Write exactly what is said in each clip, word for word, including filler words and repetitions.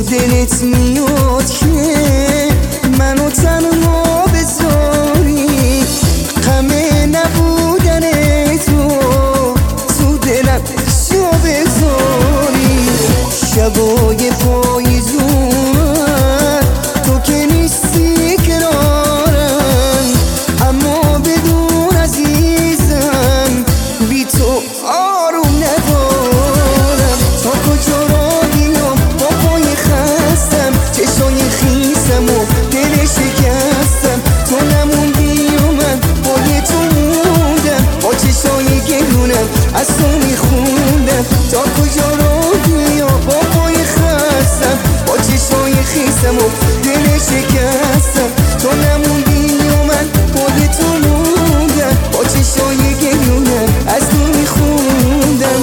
دلت میاد که منو تنها بذاری، غم نبودن تو تو دلم جا بذاری. شبای پاییزون تو که نیستی کنارم، اما بدون عزیزم بی تو آروم ندارم. تا کجا را بیام با پای خستم، چشای خیسم و دل شکستم. تو نموندی و من پای تو موندم، با چشای گلونم از تو میخوندم. تا کجا را بیام با پای خستم، با چشای خیسم و دل شکستم. تو نموندی و من پای تو موندم، با چشای گلونم از تو میخوندم.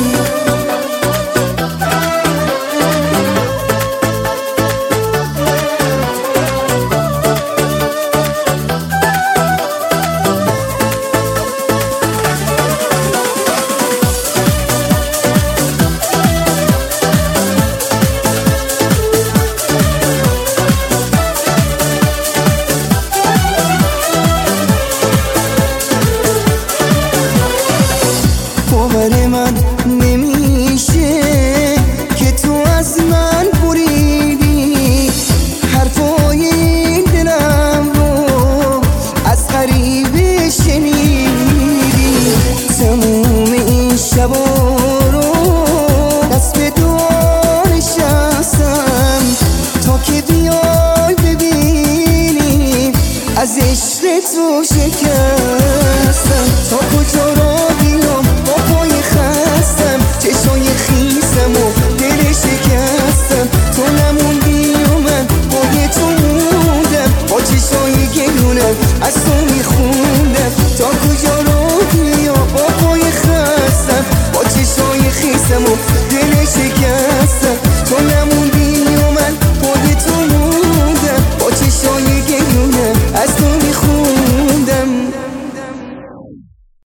باور من نمیشه که تو از من بریدی، حرفای این دلم رو از غریبه شنیدی. تموم این شبا رو دست به دعا نشستم تا که بیای ببینی از عشق تو شکستم. تا کجا را بیام با پای خستم، چشای خیسم و دل شکستم. تو نموندی و من پای تو موندم، با چشای گلونم از تو میخوندم. تا کجا را بیام با پای خستم، با چشای خیسم و دل شکستم. تو